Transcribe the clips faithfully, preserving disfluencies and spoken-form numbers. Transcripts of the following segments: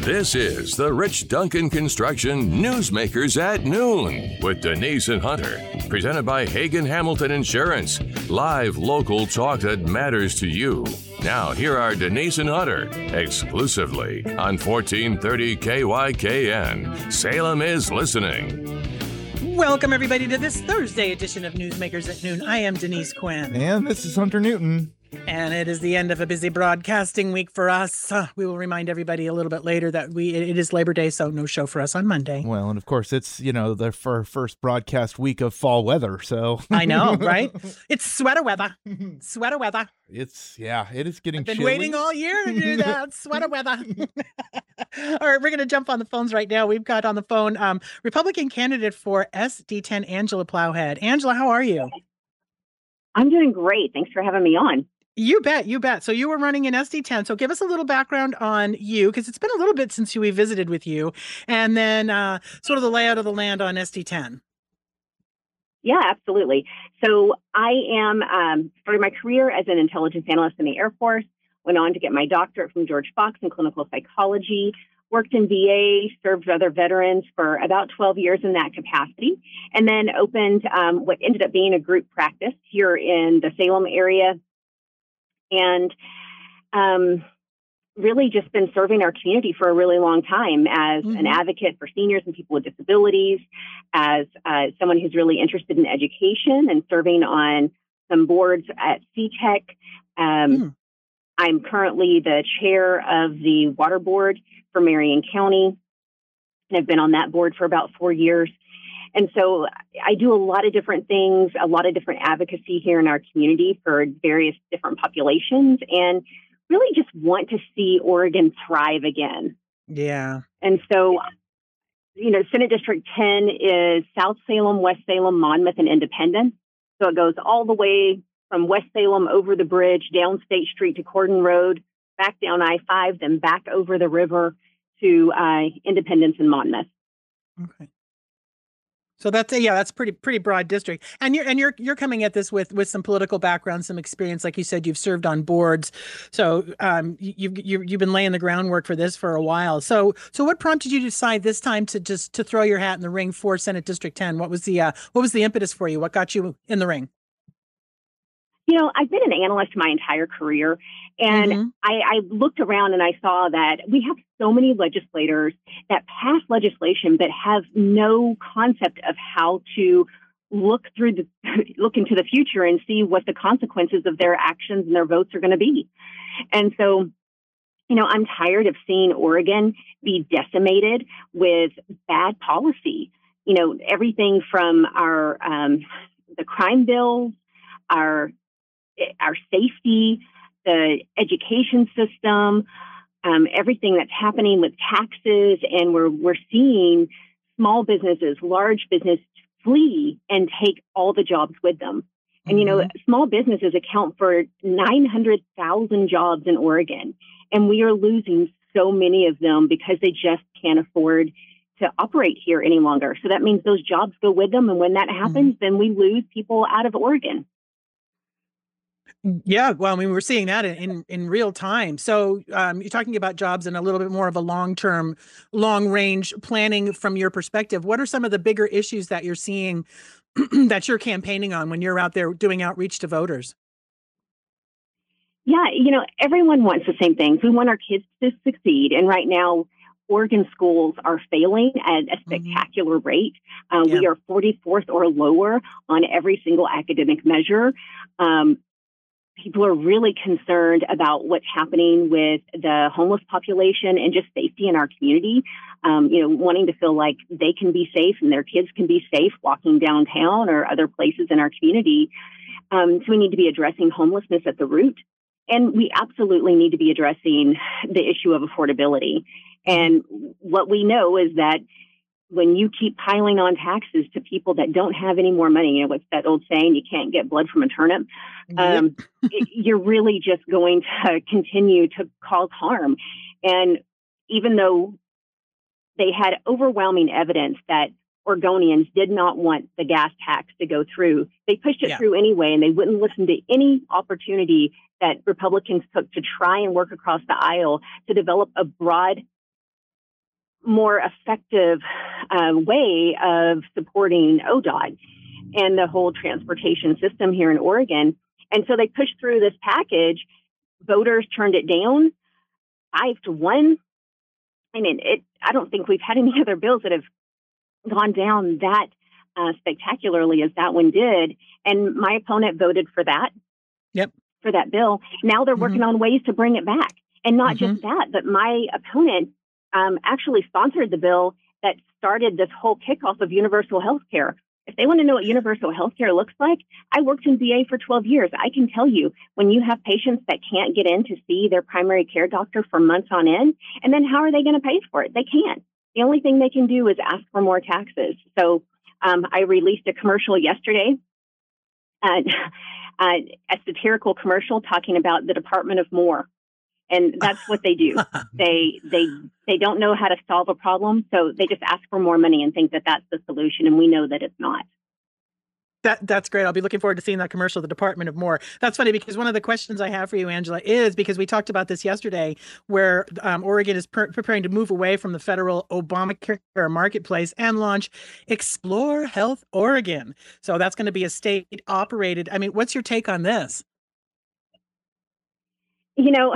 This is the Rich Duncan Construction Newsmakers at Noon with Denise and Hunter. Presented by Hagen Hamilton Insurance. Live local talk that matters to you. Now, here are Denise and Hunter, exclusively on fourteen thirty K Y K N. Salem is listening. Welcome, everybody, to this Thursday edition of Newsmakers at Noon. I am Denise Quinn. And this is Hunter Newton. And it is the end of a busy broadcasting week for us. Uh, we will remind everybody a little bit later that we it is Labor Day, so no show for us on Monday. Well, and of course, it's, you know, the for first broadcast week of fall weather, so. I know, right? It's sweater weather. Sweater weather. It's, yeah, it is getting I've been chilly. waiting all year to do that. Sweater weather. All right, we're going to jump on the phones right now. We've got on the phone um, Republican candidate for S D ten, Angela Plowhead. Angela, how are you? I'm doing great. Thanks for having me on. You bet, you bet. So you were running in S D ten. So give us a little background on you, because it's been a little bit since we visited with you, and then uh, sort of the layout of the land on S D ten. Yeah, absolutely. So I am um, started my career as an intelligence analyst in the Air Force, went on to get my doctorate from George Fox in clinical psychology, worked in V A, served other veterans for about twelve years in that capacity, and then opened um, what ended up being a group practice here in the Salem area. And um, really just been serving our community for a really long time as mm-hmm. an advocate for seniors and people with disabilities, as uh, someone who's really interested in education and serving on some boards at C TEC. Um, mm. I'm currently the chair of the water board for Marion County, and I've been on that board for about four years. And so I do a lot of different things, a lot of different advocacy here in our community for various different populations, and really just want to see Oregon thrive again. Yeah. And so, you know, Senate District ten is South Salem, West Salem, Monmouth, and Independence. So it goes all the way from West Salem over the bridge, down State Street to Cordon Road, back down I five, then back over the river to uh, Independence and Monmouth. Okay. So that's a, yeah, that's pretty pretty broad district, and you're and you're you're coming at this with with some political background, some experience, like you said, you've served on boards, so um, you've you've you've been laying the groundwork for this for a while. So so what prompted you to decide this time to just to throw your hat in the ring for Senate District ten? What was the uh, what was the impetus for you? What got you in the ring? You know, I've been an analyst my entire career, and mm-hmm. I, I looked around and I saw that we have so many legislators that pass legislation but have no concept of how to look through the look into the future and see what the consequences of their actions and their votes are going to be. And so, you know, I'm tired of seeing Oregon be decimated with bad policy. You know, everything from our um, the crime bills, our our safety, the education system, um, everything that's happening with taxes. And we're, we're seeing small businesses, large business flee and take all the jobs with them. And, mm-hmm. you know, small businesses account for nine hundred thousand jobs in Oregon. And we are losing so many of them because they just can't afford to operate here any longer. So that means those jobs go with them. And when that happens, mm-hmm. then we lose people out of Oregon. Yeah, well, I mean, we're seeing that in, in, in real time. So um, you're talking about jobs and a little bit more of a long-term, long-range planning from your perspective. What are some of the bigger issues that you're seeing that you're campaigning on when you're out there doing outreach to voters? Yeah, you know, everyone wants the same things. We want our kids to succeed. And right now, Oregon schools are failing at a spectacular mm-hmm. rate. Uh, yeah. We are forty-fourth or lower on every single academic measure. Um, People are really concerned about what's happening with the homeless population and just safety in our community. Um, you know, wanting to feel like they can be safe and their kids can be safe walking downtown or other places in our community. Um, so we need to be addressing homelessness at the root. And we absolutely need to be addressing the issue of affordability. And what we know is that when you keep piling on taxes to people that don't have any more money, you know, what's that old saying, you can't get blood from a turnip, um, it, you're really just going to continue to cause harm. And even though they had overwhelming evidence that Oregonians did not want the gas tax to go through, they pushed it yeah. through anyway, and they wouldn't listen to any opportunity that Republicans took to try and work across the aisle to develop a broad more effective uh, way of supporting O D O T and the whole transportation system here in Oregon. And so they pushed through this package. Voters turned it down five to one. I mean, it, I don't think we've had any other bills that have gone down that uh, spectacularly as that one did. And my opponent voted for that. Yep. For that bill. Now they're working mm-hmm. on ways to bring it back. And not mm-hmm. just that, but my opponent um, actually sponsored the bill that started this whole kickoff of universal health care. If they want to know what universal health care looks like, I worked in V A for twelve years. I can tell you, when you have patients that can't get in to see their primary care doctor for months on end, and then how are they going to pay for it? They can't. The only thing they can do is ask for more taxes. So um, I released a commercial yesterday, uh, uh, a satirical commercial talking about the Department of More. And that's what they do. they they they don't know how to solve a problem, so they just ask for more money and think that that's the solution. And we know that it's not. That that's great. I'll be looking forward to seeing that commercial, the Department of More. That's funny because one of the questions I have for you, Angela, is because we talked about this yesterday, where um, Oregon is per- preparing to move away from the federal Obamacare marketplace and launch Explore Health Oregon. So that's going to be a state operated. I mean, what's your take on this? You know,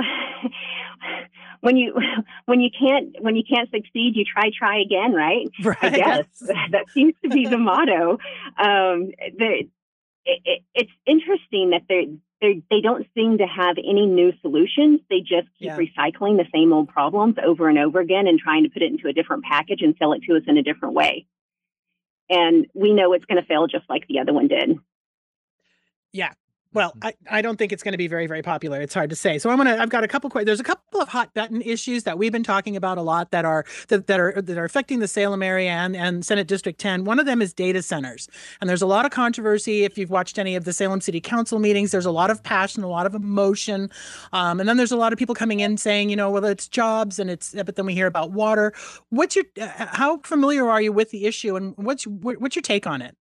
when you when you can't when you can't succeed, you try try again, right? Right. I guess that seems to be the motto. Um, the, it, it, it's interesting that they they they don't seem to have any new solutions. They just keep yeah. recycling the same old problems over and over again and trying to put it into a different package and sell it to us in a different way. And we know it's going to fail just like the other one did. Yeah. Well, I, I don't think it's going to be very, very popular. It's hard to say. So I'm going to, I've got a couple, there's a couple of hot button issues that we've been talking about a lot that are, that, that are, that are affecting the Salem area and, and Senate District ten. One of them is data centers. And there's a lot of controversy. If you've watched any of the Salem City Council meetings, there's a lot of passion, a lot of emotion. Um, and then there's a lot of people coming in saying, you know, well, it's jobs and it's, but then we hear about water. What's your, uh, how familiar are you with the issue and what's, what's your take on it?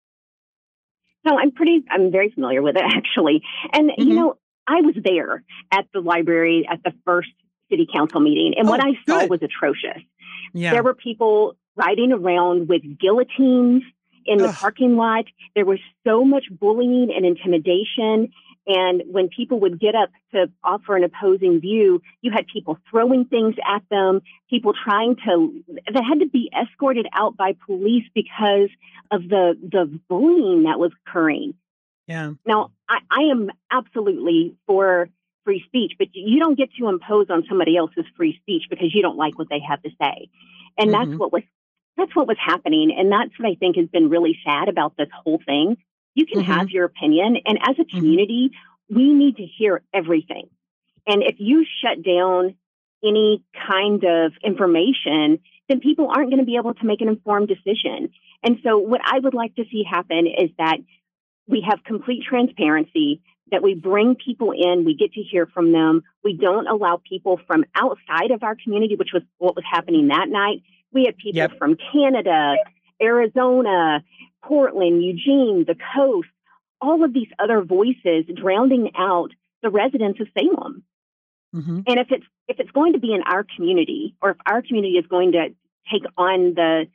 No, I'm pretty, I'm very familiar with it, actually. And, mm-hmm. you know, I was there at the library at the first city council meeting, and oh, what I saw good. was atrocious. Yeah. There were people riding around with guillotines in the Ugh. parking lot. There was so much bullying and intimidation. And when people would get up to offer an opposing view, you had people throwing things at them, people trying to, they had to be escorted out by police because of the, the bullying that was occurring. Yeah. Now, I, I am absolutely for free speech, but you don't get to impose on somebody else's free speech because you don't like what they have to say. And mm-hmm. that's what was, that's what was happening. And that's what I think has been really sad about this whole thing. You can mm-hmm. have your opinion. And as a community, mm-hmm. we need to hear everything. And if you shut down any kind of information, then people aren't going to be able to make an informed decision. And so what I would like to see happen is that we have complete transparency, that we bring people in, we get to hear from them. We don't allow people from outside of our community, which was what was happening that night. We had people yep. from Canada, Arizona, Portland, Eugene, the coast, all of these other voices drowning out the residents of Salem. Mm-hmm. And if it's if it's going to be in our community, or if our community is going to take on the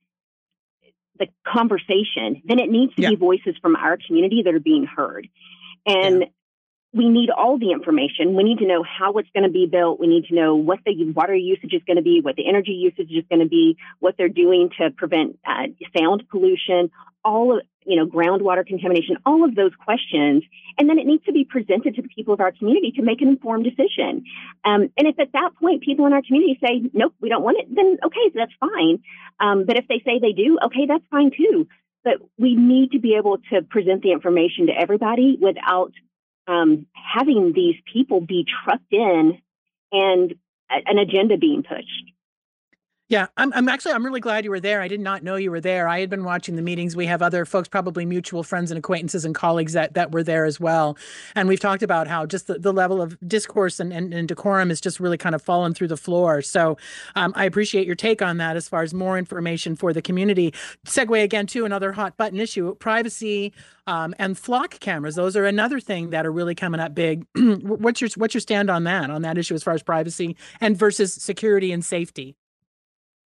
the conversation, then it needs to yeah. be voices from our community that are being heard. And yeah. we need all the information. We need to know how it's going to be built. We need to know what the water usage is going to be, what the energy usage is going to be, what they're doing to prevent uh, sound pollution, all of, you know, groundwater contamination, all of those questions. And then it needs to be presented to the people of our community to make an informed decision. Um, and if at that point people in our community say, nope, we don't want it, then okay, that's fine. Um, but if they say they do, okay, that's fine too. But we need to be able to present the information to everybody without um, having these people be trucked in and a, an agenda being pushed. Yeah, I'm, I'm actually, I'm really glad you were there. I did not know you were there. I had been watching the meetings. We have other folks, probably mutual friends and acquaintances and colleagues that, that were there as well. And we've talked about how just the, the level of discourse and, and, and decorum has just really kind of fallen through the floor. So um, I appreciate your take on that as far as more information for the community. Segue again to another hot button issue, privacy um, and flock cameras. Those are another thing that are really coming up big. What's your, what's your stand on that, on that issue as far as privacy and versus security and safety?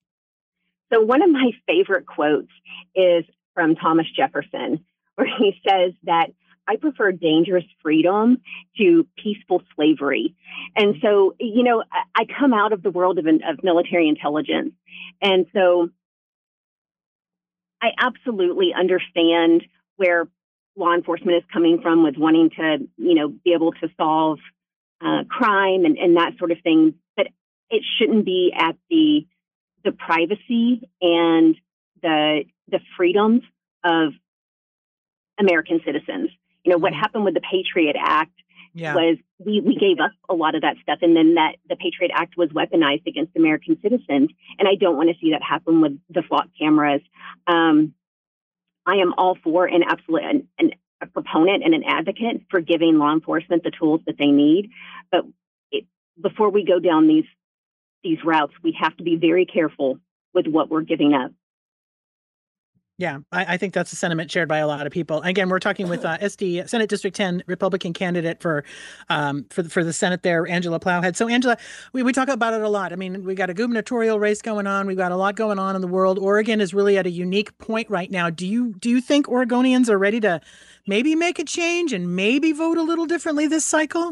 So one of my favorite quotes is from Thomas Jefferson, where he says that I prefer dangerous freedom to peaceful slavery. And so, you know, I come out of the world of, of military intelligence. And so I absolutely understand where law enforcement is coming from with wanting to, you know, be able to solve uh, crime and, and that sort of thing. But it shouldn't be at the the privacy and the the freedoms of American citizens. You know, what happened with the Patriot Act yeah. was we, we gave up a lot of that stuff. And then that the Patriot Act was weaponized against American citizens. And I don't want to see that happen with the flock cameras. Um, I am all for and absolutely an, an, a proponent and an advocate for giving law enforcement the tools that they need. But it, before we go down these these routes, we have to be very careful with what we're giving up. Yeah, I, I think that's a sentiment shared by a lot of people. Again, we're talking with uh, S D Senate District ten Republican candidate for um, for for the Senate there, Angela Plowhead. So, Angela, we, we talk about it a lot. I mean, we got a gubernatorial race going on. We've got a lot going on in the world. Oregon is really at a unique point right now. Do you do you think Oregonians are ready to maybe make a change and maybe vote a little differently this cycle?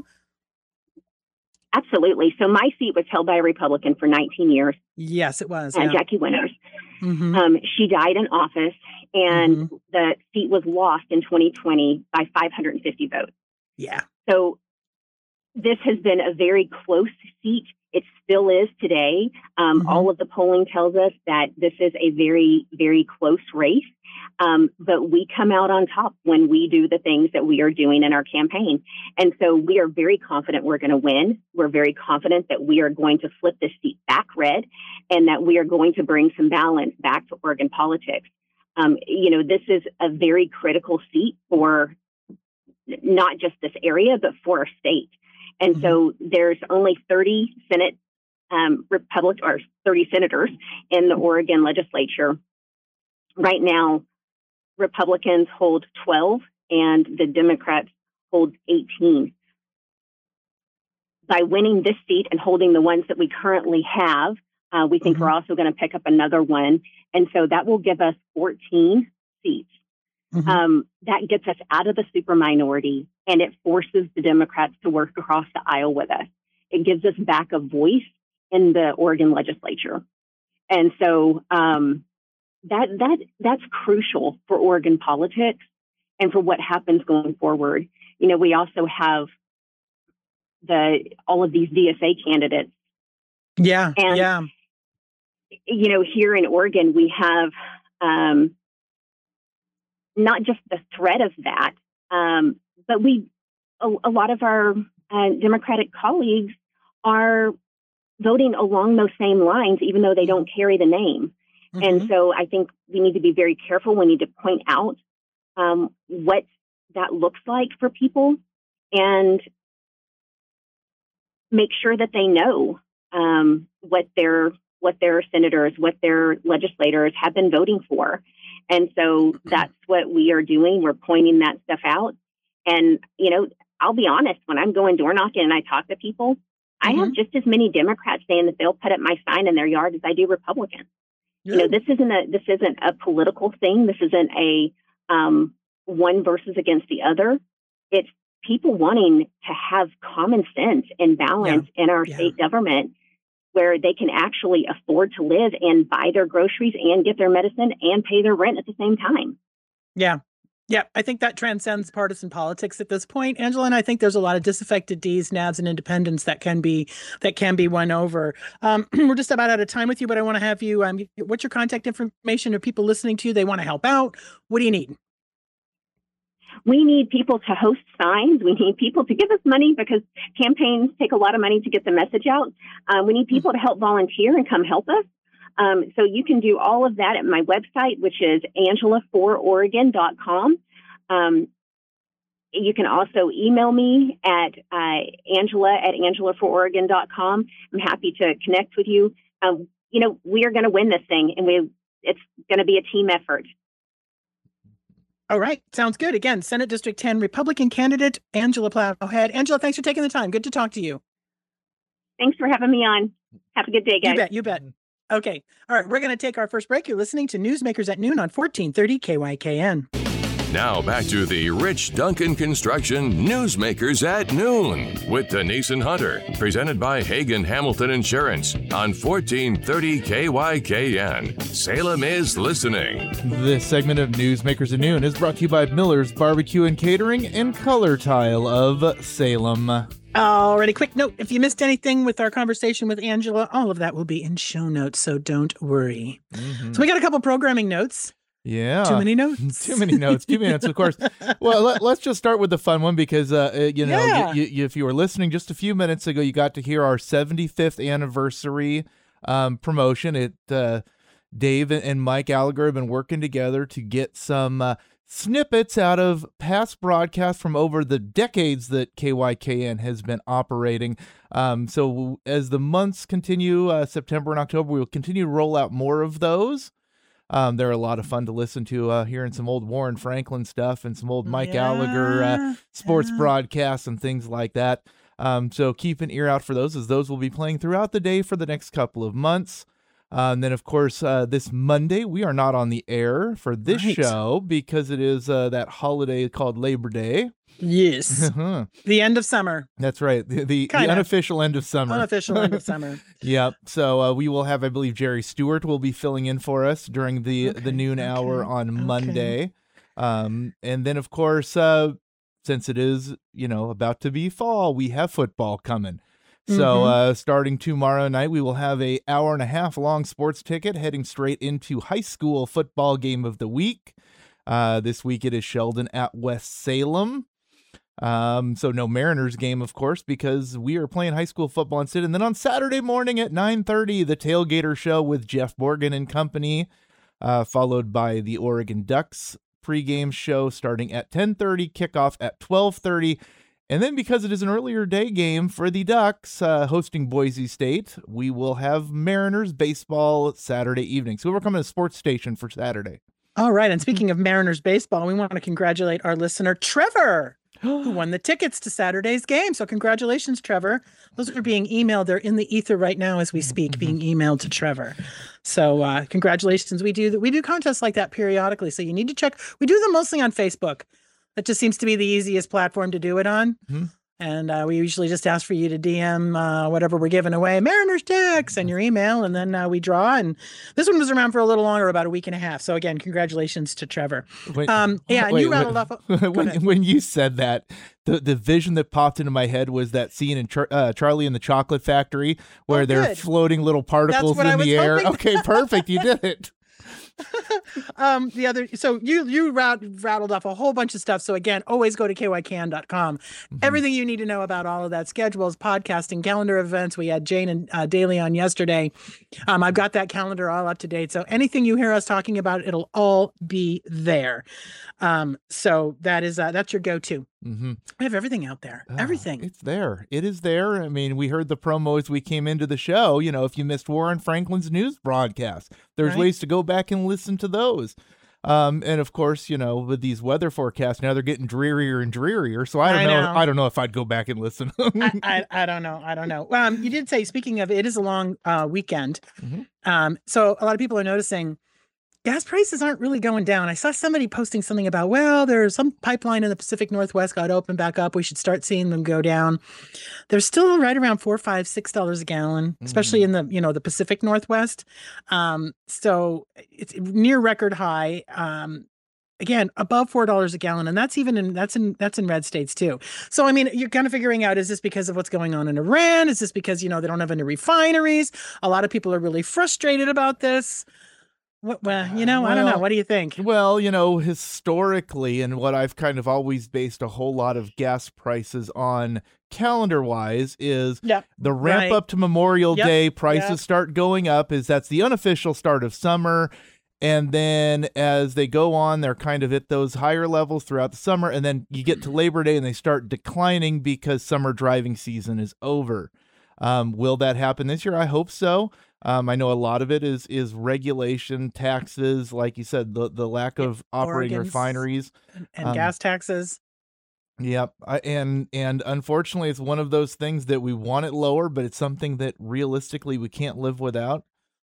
Absolutely. So my seat was held by a Republican for nineteen years. Yes, it was. Uh, yeah. Jackie Winters. Mm-hmm. Um, she died in office, and mm-hmm. the seat was lost in twenty twenty by five hundred fifty votes. Yeah. So this has been a very close seat. It still is today. Um, mm-hmm. All of the polling tells us that this is a very, very close race. Um, but we come out on top when we do the things that we are doing in our campaign. And so we are very confident we're going to win. We're very confident that we are going to flip this seat back red and that we are going to bring some balance back to Oregon politics. Um, you know, this is a very critical seat for not just this area, but for our state. And mm-hmm. so there's only thirty Senate um, Republic or thirty senators in the Oregon legislature. Right now, Republicans hold twelve and the Democrats hold eighteen. By winning this seat and holding the ones that we currently have, uh, we think mm-hmm. we're also going to pick up another one. And so that will give us fourteen seats. Mm-hmm. Um, that gets us out of the super minority, and it forces the Democrats to work across the aisle with us. It gives us back a voice in the Oregon legislature. And so um, that that that's crucial for Oregon politics and for what happens going forward. You know, we also have the all of these D S A candidates. Yeah, and, yeah. You know, here in Oregon, we have um, not just the threat of that, um, but we a, a lot of our uh, Democratic colleagues are voting along those same lines, even though they don't carry the name. Mm-hmm. And so I think we need to be very careful. We need to point out um, what that looks like for people and make sure that they know um, what their what their senators, what their legislators have been voting for. And so that's what we are doing. We're pointing that stuff out. And, you know, I'll be honest, when I'm going door knocking and I talk to people, mm-hmm. I have just as many Democrats saying that they'll put up my sign in their yard as I do Republicans. Yeah. You know, this isn't a this isn't a political thing. This isn't a um, one versus against the other. It's people wanting to have common sense and balance yeah. in our yeah. state government, where they can actually afford to live and buy their groceries and get their medicine and pay their rent at the same time. Yeah. Yeah, I think that transcends partisan politics at this point, Angela. And I think there's a lot of disaffected Ds, Nads, and independents that can be that can be won over. Um, we're just about out of time with you, but I want to have you. Um, what's your contact information? Are people listening to you? They want to help out. What do you need? We need people to host signs. We need people to give us money because campaigns take a lot of money to get the message out. Um, we need people to help volunteer and come help us. Um, so you can do all of that at my website, which is angela for oregon dot com. Um, you can also email me at uh, angela at angela for oregon dot com. I'm happy to connect with you. Um, you know, we are going to win this thing, and we it's going to be a team effort. All right. Sounds good. Again, Senate District ten Republican candidate Angela Plowhead. Angela, thanks for taking the time. Good to talk to you. Thanks for having me on. Have a good day, guys. You bet. You bet. Okay. All right. We're going to take our first break. You're listening to Newsmakers at Noon on fourteen thirty K Y K N. Now back to the Rich Duncan Construction Newsmakers at Noon with Denise and Hunter, presented by Hagen Hamilton Insurance on fourteen thirty K Y K N. Salem is listening. This segment of Newsmakers at Noon is brought to you by Miller's Barbecue and Catering and Color Tile of Salem. Alrighty, quick note. If you missed anything with our conversation with Angela, all of that will be in show notes, so don't worry. Mm-hmm. So we got a couple programming notes. Yeah. Too many notes. Too many notes. Too many notes, of course. Well, let, let's just start with the fun one because, uh, you know, Yeah. you, you, if you were listening just a few minutes ago, you got to hear our seventy-fifth anniversary um, promotion. It uh, Dave and Mike Gallagher have been working together to get some uh, snippets out of past broadcasts from over the decades that K Y K N has been operating. Um, so as the months continue, uh, September and October, we will continue to roll out more of those. Um, they're a lot of fun to listen to, uh, hearing some old Warren Franklin stuff and some old Mike Yeah, Gallagher uh, sports yeah. broadcasts and things like that. Um, so keep an ear out for those, as those will be playing throughout the day for the next couple of months. Uh, and then, of course, uh, this Monday, we are not on the air for this Right. show because it is uh, that holiday called Labor Day. Yes. The end of summer. That's right. The, the, the Kinda. unofficial end of summer. Unofficial end of summer. Yep. So uh, we will have, I believe, Jerry Stewart will be filling in for us during the, Okay, the noon okay, hour on okay. Monday. Um, and then, of course, uh, since it is, you know, about to be fall, we have football coming. So Mhm. uh, starting tomorrow night, we will have a hour and a half long sports ticket heading straight into high school football game of the week. Uh, this week it is Sheldon at West Salem. Um, so no Mariners game, of course, because we are playing high school football instead. And then on Saturday morning at nine thirty, the Tailgater Show with Jeff Morgan and company, uh, followed by the Oregon Ducks pregame show starting at ten thirty, kickoff at twelve thirty. And then because it is an earlier day game for the Ducks uh, hosting Boise State, we will have Mariners baseball Saturday evening. So we're coming to Sports Station for Saturday. All right. And speaking of Mariners baseball, we want to congratulate our listener, Trevor, who won the tickets to Saturday's game. So congratulations, Trevor. Those are being emailed. They're in the ether right now as we speak, being emailed to Trevor. So uh, congratulations. We do we do contests like that periodically. So you need to check. We do them mostly on Facebook. That just seems to be the easiest platform to do it on. Mm-hmm. And uh, we usually just ask for you to D M uh, whatever we're giving away, Mariners Ticks, and your email, and then uh, we draw. And this one was around for a little longer, about a week and a half. So again, congratulations to Trevor. Wait, Um, yeah, and wait, you rattled wait. off. A, go when, ahead. when you said that, the, the vision that popped into my head was that scene in Char- uh, Charlie and the Chocolate Factory where Oh, they're good. floating little particles what in I was the air. hoping. Okay, perfect. You did it. um, the other, so you you rat, rattled off a whole bunch of stuff. So again, always go to K Y K N dot com. Mm-hmm. Everything you need to know about all of that: schedules, podcasting, calendar events. We had Jane and uh, Daly on yesterday. Um, I've got that calendar all up to date. So anything you hear us talking about, it'll all be there. Um, so that is uh, that's your go-to. Mm-hmm. We have everything out there. Ah, Everything. It's there. It is there. I mean, we heard the promo as we came into the show. You know, if you missed Warren Franklin's news broadcast, there's Right. ways to go back and listen to those. Um, and of course, you know, with these weather forecasts now, they're getting drearier and drearier. So I don't I know. know. I don't know if I'd go back and listen. I, I, I don't know. I don't know. Um, you did say, speaking of, it is a long uh, weekend. Mhm. Um, so a lot of people are noticing gas prices aren't really going down. I saw somebody posting something about, well, there's some pipeline in the Pacific Northwest got opened back up. We should start seeing them go down. They're still right around four, five, six dollars a gallon, especially in the, you know, the Pacific Northwest. Um, so it's near record high. Um, Again, above four dollars a gallon, and that's even in that's in that's in red states too. So I mean, you're kind of figuring out: is this because of what's going on in Iran? Is this because you know they don't have any refineries? A lot of people are really frustrated about this. What, well, you know, I don't know. Well, What do you think? Well, you know, historically, and what I've kind of always based a whole lot of gas prices on calendar wise is Yep. the ramp Right. up to Memorial Yep. Day, prices Yep. start going up, is that's the unofficial start of summer. And then as they go on, they're kind of at those higher levels throughout the summer. And then you get to Labor Day and they start declining because summer driving season is over. Um, will that happen this year? I hope so. Um, I know a lot of it is is regulation, taxes, like you said, the, the lack of operating Oregon's- refineries. And Um, gas taxes. Yep. I, and and unfortunately, it's one of those things that we want it lower, but it's something that realistically we can't live without.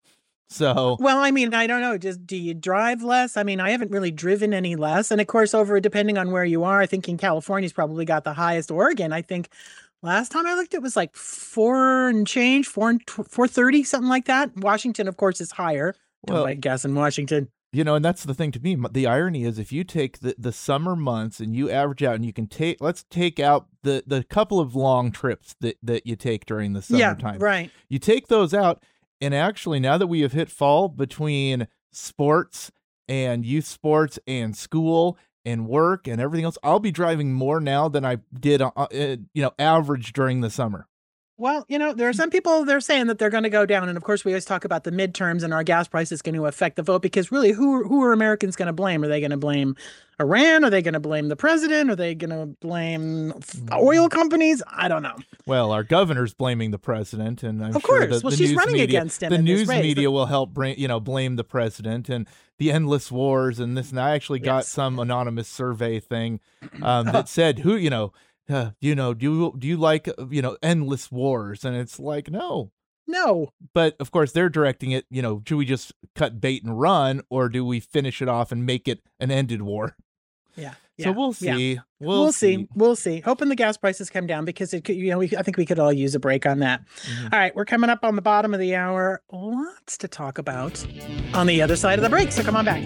So, well, I mean, I don't know. Just do you drive less? I mean, I haven't really driven any less. And of course, over depending on where you are, I think in California's probably got the highest. Oregon, I think last time I looked, it was like four and change, four and four thirty, something like that. Washington, of course, is higher. Don't well, buy gas in Washington. You know, and that's the thing to me. The irony is if you take the, the summer months and you average out and you can take, let's take out the, the couple of long trips that, that you take during the summertime. Yeah, right. You take those out. And actually, now that we have hit fall, between sports and youth sports and school and work and everything else, I'll be driving more now than I did, uh, uh, you know, average during the summer. Well, you know, there are some people, they're saying that they're going to go down. And of course, we always talk about the midterms and our gas price is going to affect the vote, because really, who, who are Americans going to blame? Are they going to blame Iran? Are they going to blame the president? Are they going to blame oil companies? I don't know. Well, our governor's blaming the president, and I'm of sure course. the, well, the she's news running media, against him. The in news this race. media will help bring, you know, blame the president and the endless wars and this. And I actually got Yes. some anonymous survey thing um, that said, who, you know, uh, you know, do you do you like uh, you know endless wars? And it's like, no. No. But of course, they're directing it. You know, do we just cut bait and run, or do we finish it off and make it an ended war? Yeah. So yeah, we'll see. yeah. We'll, We'll see. see. We'll see. Hoping the gas prices come down, because it could, you know, we, I think we could all use a break on that. Mm-hmm. All right. We're coming up on the bottom of the hour. Lots to talk about on the other side of the break. So come on back.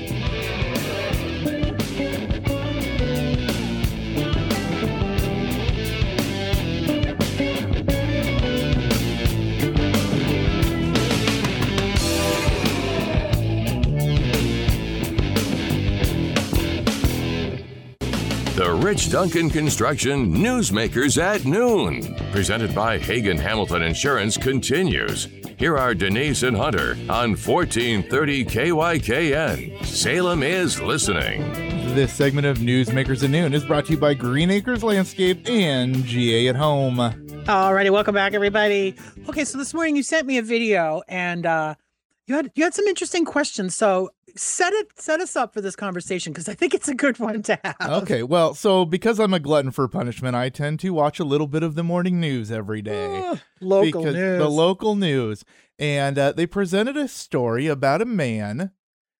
The Rich Duncan Construction Newsmakers at Noon, presented by Hagen Hamilton Insurance, continues. Here are Denise and Hunter on fourteen thirty K Y K N. Salem is listening. This segment of Newsmakers at Noon is brought to you by Green Acres Landscape and G A at Home. Alrighty, welcome back, everybody. Okay, so this morning you sent me a video, and uh, you had you had some interesting questions. So set it set us up for this conversation, because I think it's a good one to have. Okay, well, so because I'm a glutton for punishment, I tend to watch a little bit of the morning news every day. Oh, local because news. The local news. And uh, they presented a story about a man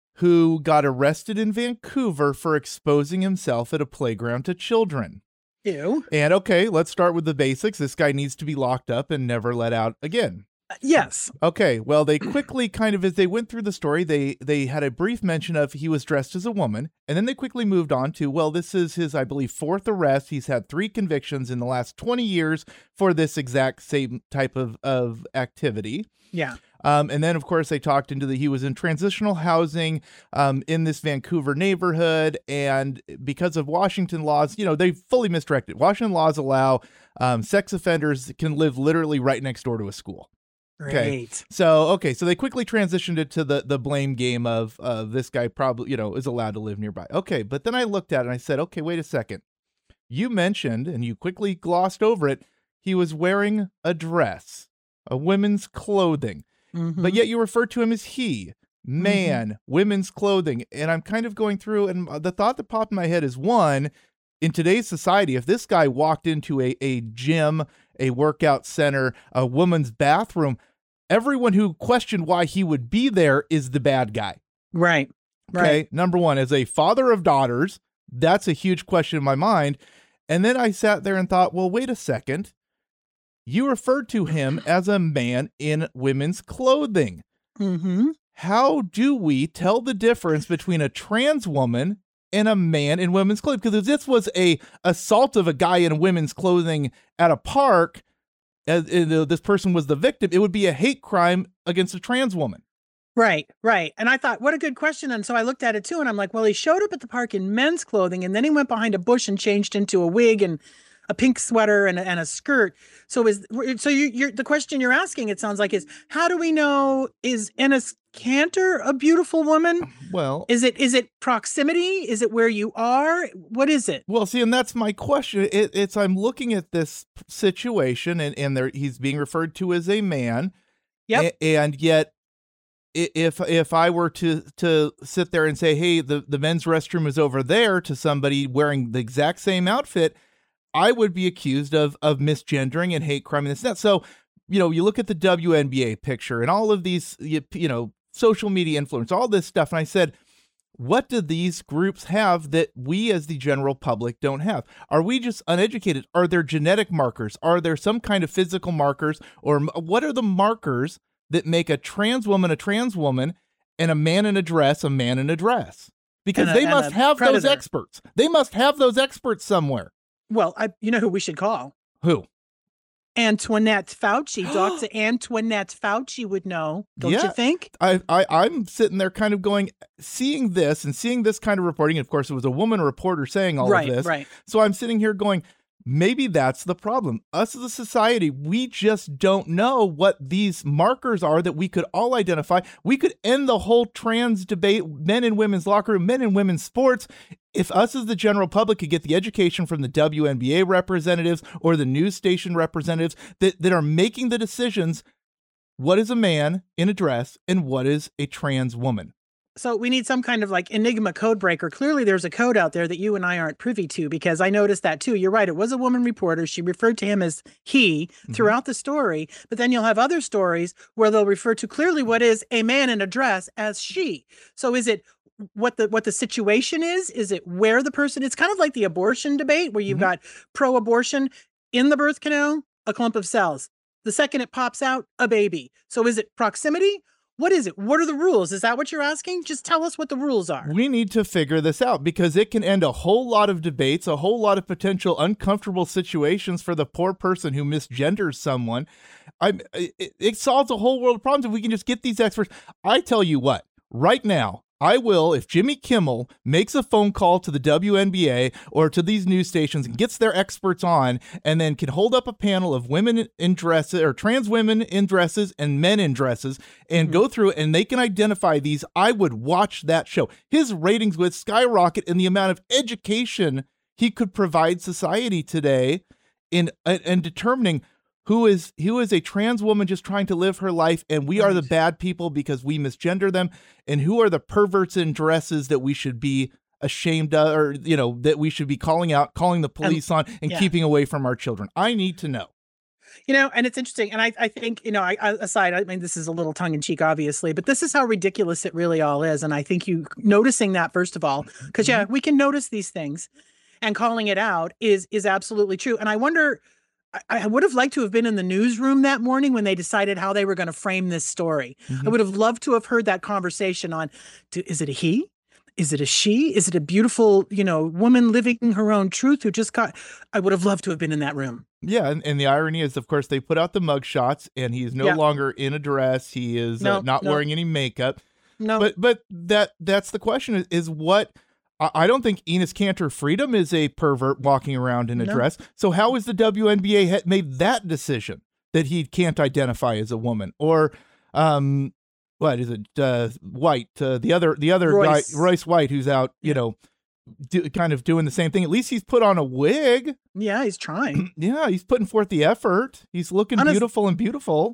who got arrested in Vancouver for exposing himself at a playground to children. Ew. And okay, let's start with the basics. This guy needs to be locked up and never let out again. Uh, yes. Okay, well, they quickly kind of, as they went through the story, they they had a brief mention of he was dressed as a woman, and then they quickly moved on to, well, this is his, I believe, fourth arrest. He's had three convictions in the last twenty years for this exact same type of, of activity. Yeah. Um, and then, of course, they talked into the, he was in transitional housing um, in this Vancouver neighborhood. And because of Washington laws, you know, they fully misdirected. Washington laws allow um, sex offenders can live literally right next door to a school. Great. Okay. So, okay. So they quickly transitioned it to the, the blame game of uh, this guy probably, you know, is allowed to live nearby. Okay. But then I looked at it and I said, okay, wait a second. You mentioned, and you quickly glossed over it, he was wearing a dress, a women's clothing. Mm-hmm. But yet you refer to him as he, man, mm-hmm. women's clothing. And I'm kind of going through, and the thought that popped in my head is, one, in today's society, if this guy walked into a, a gym, a workout center, a woman's bathroom, everyone who questioned why he would be there is the bad guy. Right. Okay. Right. Number one, as a father of daughters, that's a huge question in my mind. And then I sat there and thought, well, wait a second. You referred to him as a man in women's clothing. Mm-hmm. How do we tell the difference between a trans woman and a man in women's clothing? Because if this was a assault of a guy in women's clothing at a park, as uh, this person was the victim, it would be a hate crime against a trans woman. Right, right. And I thought, what a good question. And so I looked at it too, and I'm like, well, he showed up at the park in men's clothing, and then he went behind a bush and changed into a wig and a pink sweater and a, and a skirt. So is so you, you're the question you're asking, it sounds like, is how do we know, is Enes Kanter a beautiful woman? Well, is it is it proximity? Is it where you are? What is it? Well, see, and that's my question. It, it's I'm looking at this situation, and and there he's being referred to as a man. Yep. A, and yet, if if I were to to sit there and say, hey, the the men's restroom is over there, to somebody wearing the exact same outfit, I would be accused of of misgendering and hate crime and this and that. So you know, you look at the W N B A picture and all of these, you, you know, social media influence, all this stuff. And I said, what do these groups have that we as the general public don't have? Are we just uneducated? Are there genetic markers? Are there some kind of physical markers? Or what are the markers that make a trans woman a trans woman and a man in a dress a man in a dress? Because a, they must have predator. Those experts. They must have those experts somewhere. Well, I, you know who we should call? Who? Antoinette Fauci. Doctor Antoinette Fauci would know, don't yeah, you think? I, I, I'm sitting there kind of going, seeing this and seeing this kind of reporting. Of course, it was a woman reporter saying all right, of this. Right. So I'm sitting here going, maybe that's the problem. Us as a society, we just don't know what these markers are that we could all identify. We could end the whole trans debate, men and women's locker room, men and women's sports, if us as the general public could get the education from the W N B A representatives or the news station representatives that, that are making the decisions, what is a man in a dress and what is a trans woman? So we need some kind of like Enigma code breaker. Clearly there's a code out there that you and I aren't privy to, because I noticed that too. You're right. It was a woman reporter. She referred to him as he throughout mm-hmm. the story, but then you'll have other stories where they'll refer to clearly what is a man in a dress as she. So is it what the what the situation is? Is it where the person, it's kind of like the abortion debate where you've mm-hmm. got pro-abortion in the birth canal, a clump of cells. The second it pops out, a baby. So is it proximity? What is it? What are the rules? Is that what you're asking? Just tell us what the rules are. We need to figure this out because it can end a whole lot of debates, a whole lot of potential uncomfortable situations for the poor person who misgenders someone. I it, it solves a whole world of problems if we can just get these experts. I tell you what, right now, I will, if Jimmy Kimmel makes a phone call to the W N B A or to these news stations and gets their experts on and then can hold up a panel of women in dresses or trans women in dresses and men in dresses and mm-hmm. go through it and they can identify these, I would watch that show. His ratings would skyrocket in the amount of education he could provide society today in, in determining who is who is a trans woman just trying to live her life, and we right. are the bad people because we misgender them, and who are the perverts in dresses that we should be ashamed of, or, you know, that we should be calling out, calling the police um, on, and yeah. keeping away from our children. I need to know. You know, and it's interesting. And I, I think, you know, I, I aside, I mean, this is a little tongue in cheek, obviously, but this is how ridiculous it really all is. And I think you noticing that, first of all, because, yeah, we can notice these things, and calling it out is is absolutely true. And I wonder, I would have liked to have been in the newsroom that morning when they decided how they were going to frame this story. Mm-hmm. I would have loved to have heard that conversation on, is it a he? Is it a she? Is it a beautiful, you know, woman living her own truth who just got, I would have loved to have been in that room. Yeah. And, and the irony is, of course, they put out the mug shots and he's no yeah. longer in a dress. He is no, uh, not no. wearing any makeup. No, but, but that, that's the question is, is what, I don't think Enes Kanter Freedom is a pervert walking around in a no. dress. So how is the W N B A made that decision that he can't identify as a woman? Or um, what is it? Uh, White, uh, the other the other Royce. guy, Royce White, who's out, you know, do, kind of doing the same thing. At least he's put on a wig. Yeah, he's trying. Yeah, he's putting forth the effort. He's looking Honest- beautiful and beautiful.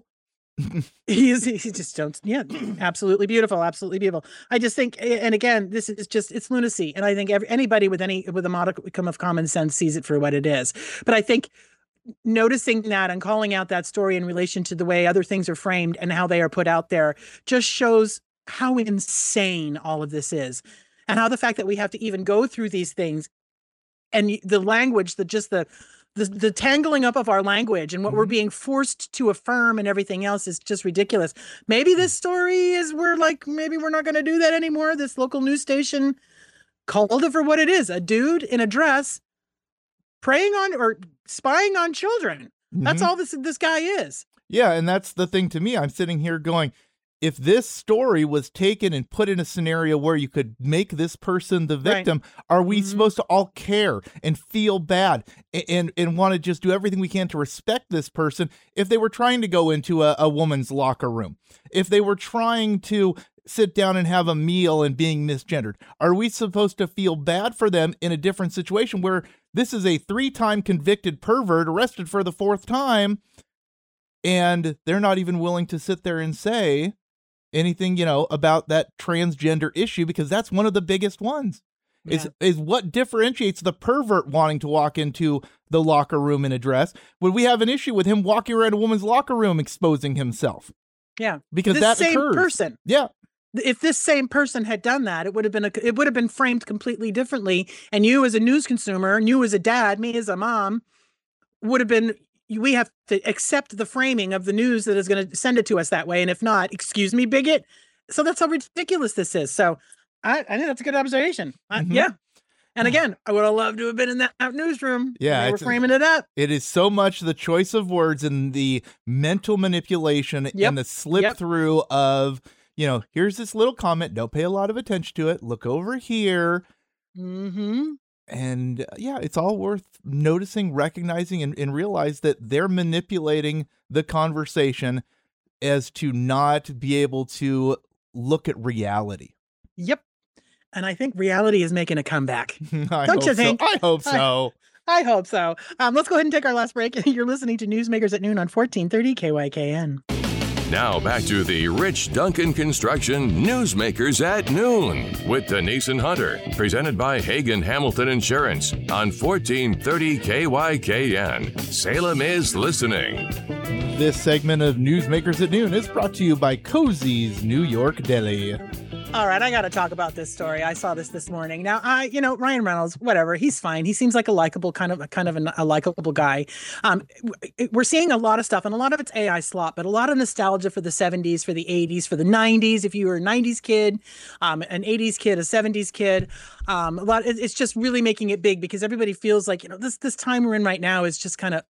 He's he just don't yeah absolutely beautiful absolutely beautiful. I just think, and again, this is just, it's lunacy, and I think every, anybody with any with a modicum of common sense sees it for what it is. But I think noticing that and calling out that story in relation to the way other things are framed and how they are put out there just shows how insane all of this is, and how the fact that we have to even go through these things and the language, the just the The, the tangling up of our language and what mm-hmm. we're being forced to affirm and everything else is just ridiculous. Maybe this story is, we're like, maybe we're not going to do that anymore. This local news station called it for what it is, a dude in a dress preying on or spying on children. Mm-hmm. That's all this this guy is. Yeah, and that's the thing to me. I'm sitting here going, if this story was taken and put in a scenario where you could make this person the victim, right. are we mm-hmm. supposed to all care and feel bad and, and, and want to just do everything we can to respect this person if they were trying to go into a, a woman's locker room, if they were trying to sit down and have a meal and being misgendered? Are we supposed to feel bad for them in a different situation where this is a three-time convicted pervert arrested for the fourth time and they're not even willing to sit there and say anything, you know, about that transgender issue, because that's one of the biggest ones. is yeah. is what differentiates the pervert wanting to walk into the locker room in a dress. Would we have an issue with him walking around a woman's locker room exposing himself? Yeah, because this that same occurs. person. Yeah. If this same person had done that, it would have been a, it would have been framed completely differently. And you as a news consumer, and you as a dad, me as a mom, would have been, we have to accept the framing of the news that is going to send it to us that way. And if not, excuse me, bigot. So that's how ridiculous this is. So I, I think that's a good observation. Mm-hmm. I, yeah. And again, I would have loved to have been in that newsroom. Yeah, they were framing it up. It is so much the choice of words and the mental manipulation yep. and the slip yep. through of, you know, here's this little comment. Don't pay a lot of attention to it. Look over here. Mm-hmm. And uh, yeah, it's all worth noticing, recognizing, and, and realize that they're manipulating the conversation as to not be able to look at reality. Yep. And I think reality is making a comeback. I Don't you think? So. I hope so. I, I hope so. Um, let's go ahead and take our last break. You're listening to Newsmakers at Noon on fourteen thirty K Y K N. Now back to the Rich Duncan Construction Newsmakers at Noon with Denise and Hunter, presented by Hagen Hamilton Insurance on fourteen thirty K Y K N. Salem is listening. This segment of Newsmakers at Noon is brought to you by Cozy's New York Deli. All right, I got to talk about this story. I saw this this morning. Now, I, you know, Ryan Reynolds, whatever, he's fine. He seems like a likable kind of, kind of a, a likable guy. Um, we're seeing a lot of stuff, and a lot of it's A I slop, but a lot of nostalgia for the seventies, for the eighties, for the nineties. If you were a nineties kid, um, an eighties kid, a seventies kid, um, a lot. It's just really making it big because everybody feels like, you know, this this time we're in right now is just kind of.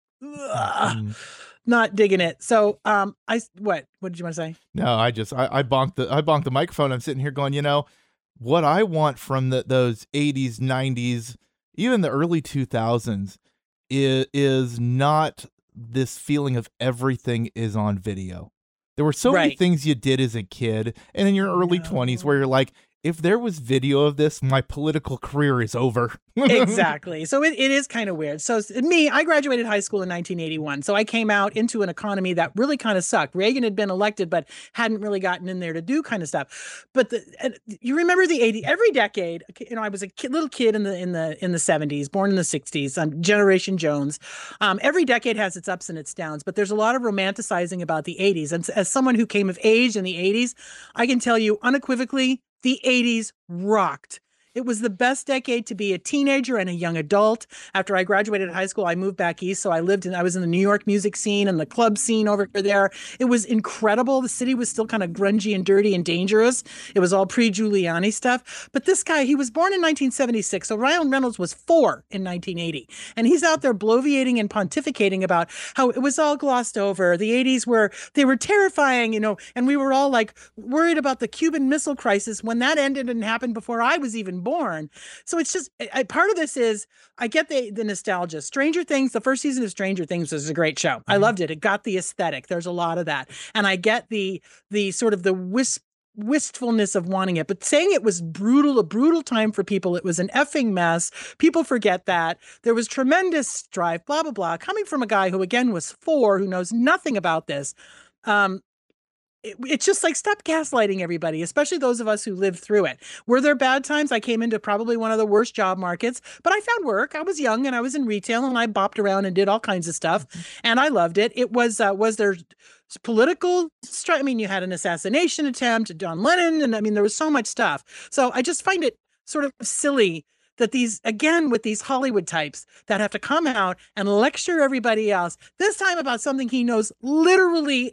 Mm. Not digging it. So, um, I what? What did you want to say? No, I just I, I bonked the I bonked the microphone. I'm sitting here going, you know, what I want from the those eighties, nineties, even the early two thousands, is is not this feeling of everything is on video. There were so right. many things you did as a kid and in your early twenties where you're like, if there was video of this, my political career is over. Exactly. So it, it is kind of weird. So me, I graduated high school in nineteen eighty-one. So I came out into an economy that really kind of sucked. Reagan had been elected, but hadn't really gotten in there to do kind of stuff. But the, you remember the eighties, every decade, you know, I was a kid, little kid in the, in the, in the seventies, born in the sixties, um, Generation Jones. Um, every decade has its ups and its downs, but there's a lot of romanticizing about the eighties. And as someone who came of age in the eighties, I can tell you unequivocally, the eighties rocked. It was the best decade to be a teenager and a young adult. After I graduated high school, I moved back east. So I lived in, I was in the New York music scene and the club scene over there. It was incredible. The city was still kind of grungy and dirty and dangerous. It was all pre-Giuliani stuff. But this guy, he was born in nineteen seventy-six. So Ryan Reynolds was four in nineteen eighty. And he's out there bloviating and pontificating about how it was all glossed over. The eighties were, they were terrifying, you know, and we were all like worried about the Cuban Missile Crisis when that ended and happened before I was even born. So it's just I, part of this is I get the the nostalgia. Stranger Things, the first season of Stranger Things was a great show. Mm-hmm. I loved it. It got the aesthetic. There's a lot of that. And I get the the sort of the wisp wistfulness of wanting it, but saying it was brutal, a brutal time for people. It was an effing mess. People forget that. There was tremendous strife, blah, blah, blah, coming from a guy who again was four, who knows nothing about this. Um, It, it's just like, stop gaslighting everybody, especially those of us who lived through it. Were there bad times? I came into probably one of the worst job markets, but I found work. I was young and I was in retail and I bopped around and did all kinds of stuff. And I loved it. It was, uh, was there political strife? I mean, you had an assassination attempt, John Lennon. And I mean, there was so much stuff. So I just find it sort of silly that these, again, with these Hollywood types that have to come out and lecture everybody else, this time about something he knows literally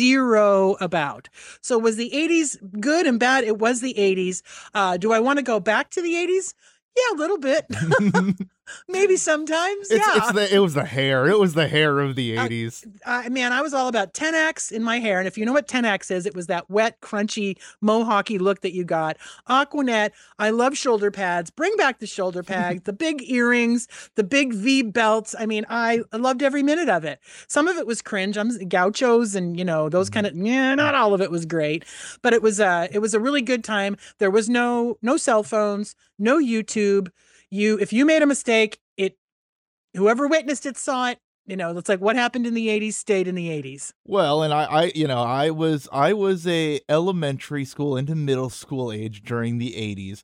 zero about. So was the eighties good and bad? It was the eighties. Uh, do I want to go back to the eighties? Yeah, a little bit. Maybe sometimes. It's, yeah. It's the, it was the hair. It was the hair of the eighties. Uh, uh, man, I was all about ten X in my hair. And if you know what ten X is, it was that wet, crunchy, mohawky look that you got. Aquanet. I love shoulder pads. Bring back the shoulder pads, the big earrings, the big V belts. I mean, I loved every minute of it. Some of it was cringe. I'm gauchos and, you know, those kind of, yeah, not all of it was great, but it was, uh, it was a really good time. There was no, no cell phones, no YouTube. You, if you made a mistake, it, whoever witnessed it saw it. You know, it's like what happened in the eighties stayed in the eighties. Well, and I, I, you know, I was, I was a elementary school into middle school age during the eighties.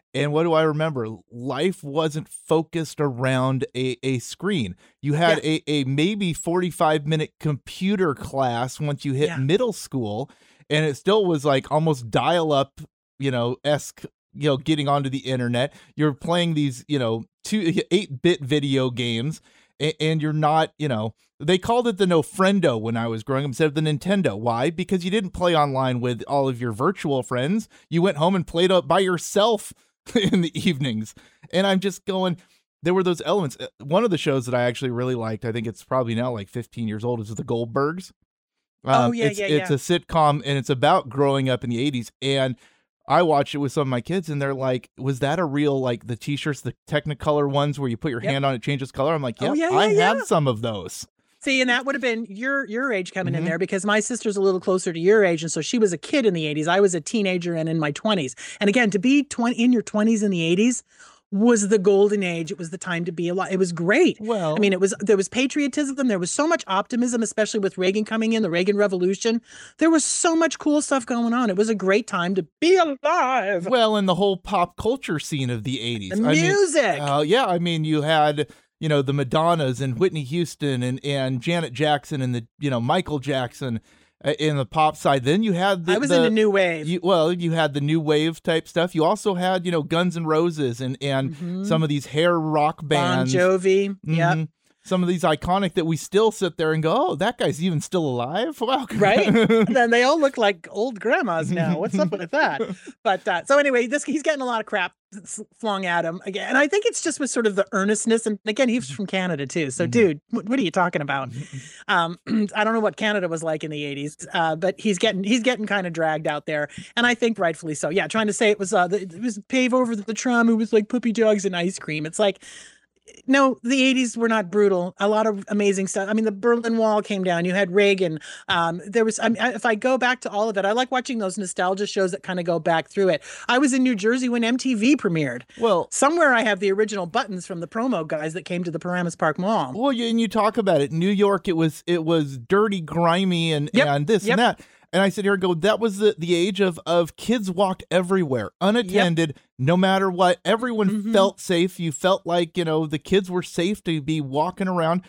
And what do I remember? Life wasn't focused around a, a screen. You had Yeah. a, a maybe forty-five minute computer class once you hit Yeah. middle school, and it still was like almost dial up, you know, esque, you know, getting onto the internet. You're playing these, you know, two eight bit video games, and, and you're not, you know, they called it the No Friendo when I was growing up instead of the Nintendo. Why? Because you didn't play online with all of your virtual friends. You went home and played up by yourself in the evenings. And I'm just going, there were those elements. One of the shows that I actually really liked, I think it's probably now like fifteen years old, is The Goldbergs. Um, Oh, yeah, it's, yeah, it's yeah. a sitcom, and it's about growing up in the eighties. And I watched it with some of my kids, and they're like, was that a real, like the t-shirts, the Technicolor ones where you put your Yep. hand on it, changes color? I'm like, Oh, yep, yeah, I yeah, had yeah. some of those. See, and that would have been your your age coming Mhm. in there, because my sister's a little closer to your age, and so she was a kid in the eighties. I was a teenager and in my twenties. And again, to be twenty in your twenties in the eighties was the golden age. It was the time to be alive. It was great. Well, I mean, it was there was patriotism. There was so much optimism, especially with Reagan coming in, the Reagan Revolution. There was so much cool stuff going on. It was a great time to be alive. well, in the whole pop culture scene of the eighties. The I mean, music. Uh, yeah, I mean, you had, you know, the Madonnas and Whitney Houston and, and Janet Jackson and the, you know, Michael Jackson uh, in the pop side. Then you had the, I was the, into new wave. You, well, you had the new wave type stuff. You also had, you know, Guns N' Roses and, and Mhm. some of these hair rock Bon bands. Jovi. Yep. Mhm. Some of these iconic that we still sit there and go, oh, that guy's even still alive. Wow. Right? And then they all look like old grandmas now. What's up with that? But uh, so anyway, this he's getting a lot of crap s- flung at him again, and I think it's just with sort of the earnestness. And again, he's from Canada too. So, Mhm. dude, what, what are you talking about? Um, I don't know what Canada was like in the eighties, uh, but he's getting he's getting kind of dragged out there, and I think rightfully so. Yeah, trying to say it was uh, the, it was pave over the trauma. It was like puppy dogs and ice cream. It's like. No, the eighties were not brutal. A lot of amazing stuff. I mean, the Berlin Wall came down. You had Reagan. Um, there was, I mean, if I go back to all of it, I like watching those nostalgia shows that kind of go back through it. I was in New Jersey when M T V premiered. Well, Somewhere I have the original buttons from the promo guys that came to the Paramus Park Mall. Well, you, and you talk about it. New York, it was it was dirty, grimy, and Yep, and this yep. and that. And I sit here and go, that was the, the age of of kids walked everywhere, unattended, no matter what. Everyone Mhm. felt safe. You felt like, you know, the kids were safe to be walking around.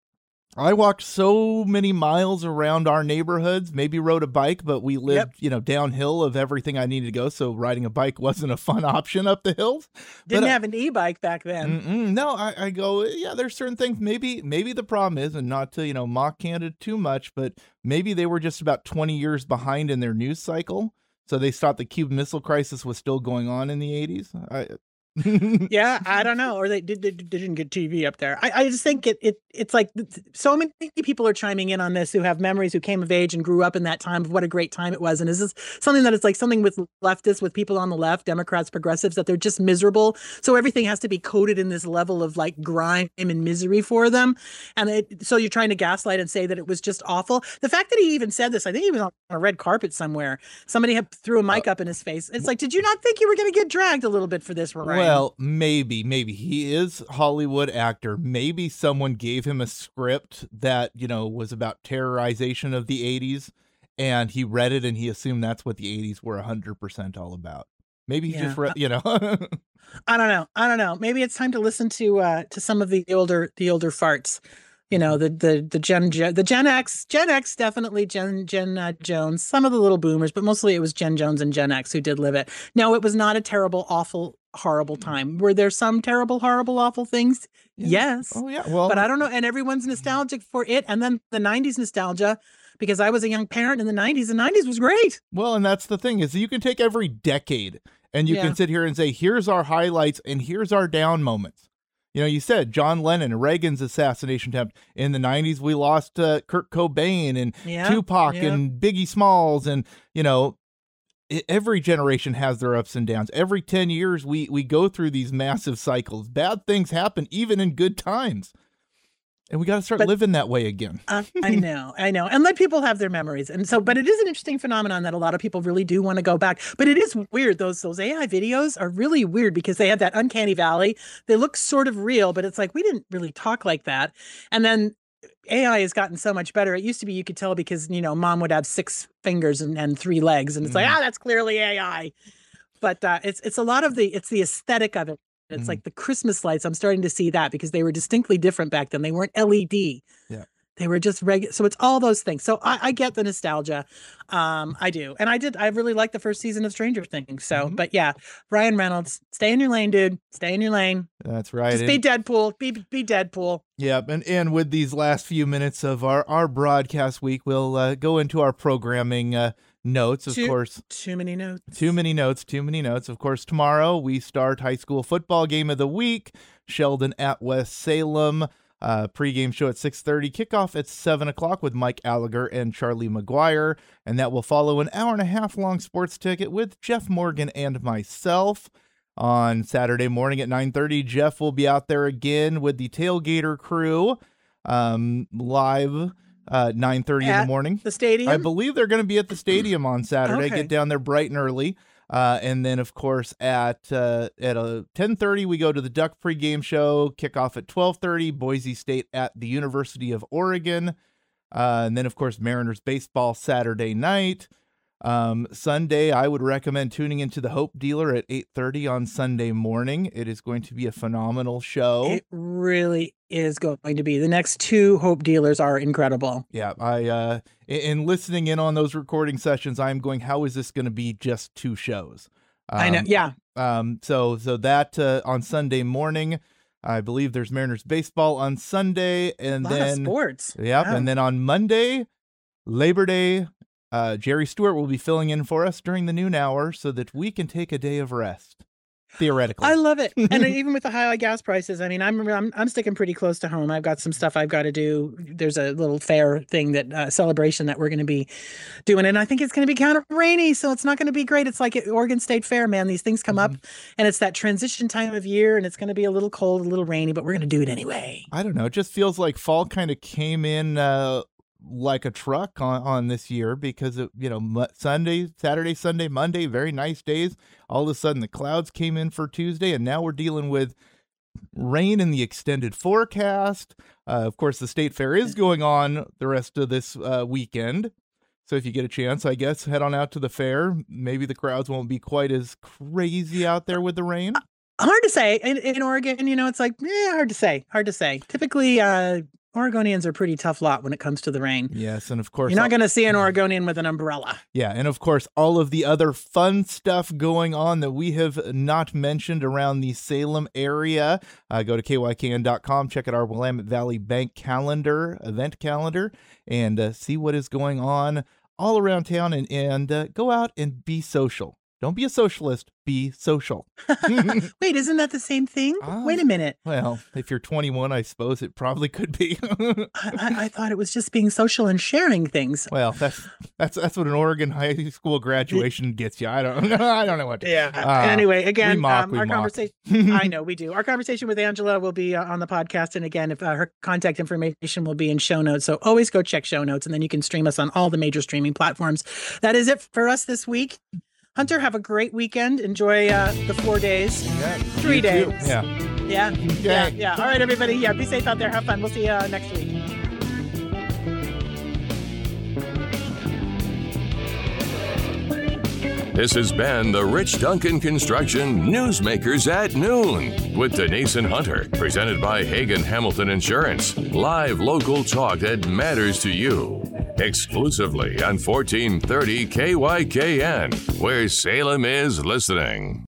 I walked so many miles around our neighborhoods, maybe rode a bike, but we lived, Yep. you know, downhill of everything I needed to go. So riding a bike wasn't a fun option up the hills. Didn't But, uh, have an e-bike back then. Mm-mm, no, I, I go, yeah, there's certain things. Maybe, maybe the problem is, and not to, you know, mock Canada too much, but maybe they were just about twenty years behind in their news cycle. So they thought the Cuban Missile Crisis was still going on in the eighties. I, Yeah, I don't know. Or they, did, they didn't get T V up there. I, I just think it, it it's like so many people are chiming in on this who have memories, who came of age and grew up in that time of what a great time it was. And is this something that it's like something with leftists, with people on the left, Democrats, progressives, that they're just miserable. So everything has to be coated in this level of like grime and misery for them. And it, so you're trying to gaslight and say that it was just awful. The fact that he even said this, I think he was on a red carpet somewhere. Somebody had, threw a mic up in his face. It's like, did you not think you were going to get dragged a little bit for this, Ryan? Well, maybe, maybe he is Hollywood actor. Maybe someone gave him a script that, you know, was about terrorization of the eighties, and he read it and he assumed that's what the eighties were one hundred percent all about. Maybe he Yeah. just read, you know. I don't know. I don't know. Maybe it's time to listen to uh to some of the older the older farts. You know, the the the Gen the Gen X, Gen X definitely Gen Gen uh, Jones, some of the little boomers, but mostly it was Gen Jones and Gen X who did live it. No, it was not a terrible, awful, horrible time. Were there some terrible, horrible, awful things? Yes. Oh yeah. Well, But I don't know, and everyone's nostalgic for it, and then the nineties nostalgia, because I was a young parent in the nineties. The nineties was great. Well, and that's the thing, is you can take every decade and you Yeah. can sit here and say, here's our highlights and here's our down moments. You know, you said John Lennon, Reagan's assassination attempt. In the nineties, we lost uh, Kurt Cobain and Yeah, Tupac yeah. and Biggie Smalls. And, you know, i- every generation has their ups and downs. Every ten years, we, we go through these massive cycles. Bad things happen, even in good times. And we got to start But- living that way again. Uh, I know, I know. And let people have their memories. And so, but it is an interesting phenomenon that a lot of people really do want to go back. But it is weird. Those those A I videos are really weird because they have that uncanny valley. They look sort of real, but it's like, we didn't really talk like that. And then A I has gotten so much better. It used to be you could tell because, you know, mom would have six fingers and, and three legs. And it's like, Mhm. ah, that's clearly A I. but uh, it's it's a lot of the it's the aesthetic of it. It's mm-hmm. like the Christmas lights. I'm starting to see that because they were distinctly different back then. They weren't L E D. Yeah. They were just regular. So it's all those things. So I, I get the nostalgia. Um, I do. And I did. I really liked the first season of Stranger Things. So, mm-hmm. but yeah, Ryan Reynolds, stay in your lane, dude. Stay in your lane. That's right. Just be Deadpool. Be be Deadpool. Yeah. And, and with these last few minutes of our, our broadcast week, we'll uh, go into our programming uh, notes, of too, course. Too many notes. Too many notes. Too many notes. Of course, tomorrow we start high school football game of the week. Sheldon at West Salem. Uh, pregame show at six thirty, kickoff at seven o'clock with Mike Gallagher and Charlie McGuire, and that will follow an hour and a half long sports ticket with Jeff Morgan and myself. On Saturday morning at nine thirty, Jeff will be out there again with the Tailgater crew, um, live uh, nine thirty in the morning. The stadium? I believe they're going to be at the stadium on Saturday. Okay. Get down there bright and early. Uh, and then, of course, at uh, at uh, ten thirty, we go to the Duck pregame show, kickoff at twelve thirty, Boise State at the University of Oregon. Uh, and then, of course, Mariners baseball Saturday night. Um, Sunday, I would recommend tuning into the Hope Dealer at eight thirty on Sunday morning. It is going to be a phenomenal show. It really is going to be. The next two Hope Dealers are incredible. Yeah, I uh, in listening in on those recording sessions, I'm going, how is this going to be just two shows? Um, I know, yeah. Um, so so that uh, on Sunday morning, I believe there's Mariners baseball on Sunday, and a lot then of sports. Yep, wow. And then on Monday, Labor Day. Uh, Jerry Stewart will be filling in for us during the noon hour so that we can take a day of rest, theoretically. I love it. And even with the high gas prices, I mean, I'm, I'm I'm sticking pretty close to home. I've got some stuff I've got to do. There's a little fair thing that uh, celebration that we're going to be doing. And I think it's going to be kind of rainy, so it's not going to be great. It's like at Oregon State Fair, man. These things come mm-hmm. up and it's that transition time of year and it's going to be a little cold, a little rainy, but we're going to do it anyway. I don't know. It just feels like fall kind of came in uh, like a truck on, on this year because of, you know, Sunday, Saturday, Sunday, Monday, very nice days. All of a sudden the clouds came in for Tuesday and now we're dealing with rain in the extended forecast. Uh, of course, the state fair is going on the rest of this uh, weekend. So if you get a chance, I guess, head on out to the fair. Maybe the crowds won't be quite as crazy out there with the rain. Hard to say. In, in Oregon, you know, it's like, eh, hard to say. Hard to say. Typically, uh, Oregonians are a pretty tough lot when it comes to the rain. Yes, and of course... You're not going to see an Oregonian with an umbrella. Yeah, and of course, all of the other fun stuff going on that we have not mentioned around the Salem area. Uh, go to K Y K N dot com, check out our Willamette Valley Bank calendar, event calendar, and uh, see what is going on all around town, and, and uh, go out and be social. Don't be a socialist, be social. Wait, isn't that the same thing? Uh, Wait a minute. Well, if you're twenty-one, I suppose it probably could be. I, I thought it was just being social and sharing things. Well, that's that's that's what an Oregon high school graduation gets you. I don't know. I don't know what to Yeah. Uh, anyway, again, we mock, um, we our mock. conversation, I know we do. Our conversation with Angela will be uh, on the podcast. And again, if uh, her contact information will be in show notes. So always go check show notes and then you can stream us on all the major streaming platforms. That is it for us this week. Hunter, have a great weekend. Enjoy uh, the four days. Yeah, Three days. Too. Yeah. Yeah. Okay. Yeah. Yeah. All right, everybody. Yeah. Be safe out there. Have fun. We'll see you uh, next week. This has been the Rich Duncan Construction Newsmakers at Noon with Denise and Hunter, presented by Hagen Hamilton Insurance. Live local talk that matters to you. Exclusively on fourteen thirty K Y K N, where Salem is listening.